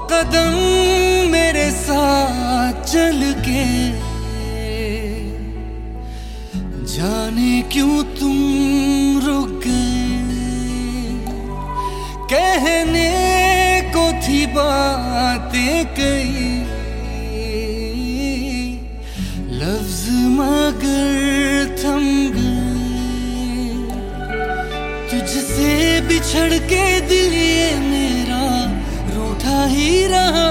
कदम मेरे साथ चल के, जाने क्यों तुम रुक गए। कहने को थी बातें कई, लफ्ज मगर थम गए। तुझसे बिछड़ के दिल ये मेरा रूठा ही रहा,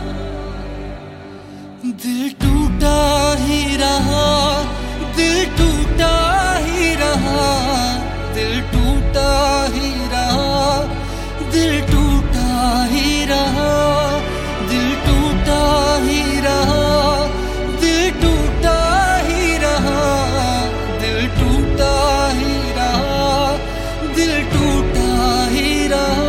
दिल टूटा ही रहा, दिल टूटा ही रहा, दिल टूटा ही रहा, दिल टूटा ही रहा, दिल टूटा ही रहा, दिल टूटा ही रहा, दिल टूटा ही रहा, दिल टूटा ही रहा।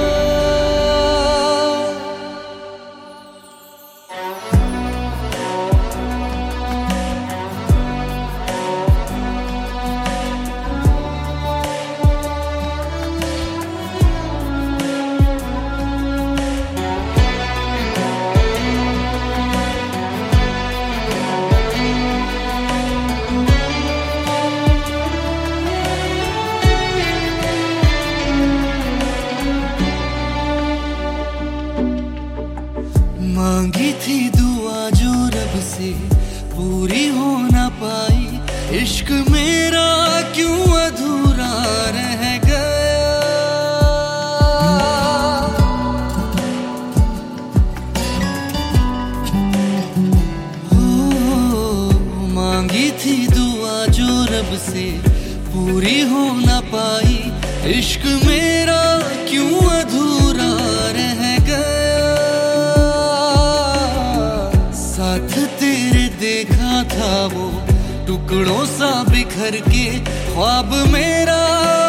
मांगी थी दुआ जो रब से पूरी हो ना पाई, इश्क मेरा क्यों अधूरा रह गया। मांगी थी दुआ जो रब से पूरी हो ना पाई, इश्क मेरा क्यों अधूरा रह गया। साथ तेरे देखा था वो टुकड़ों सा बिखर के, ख्वाब मेरा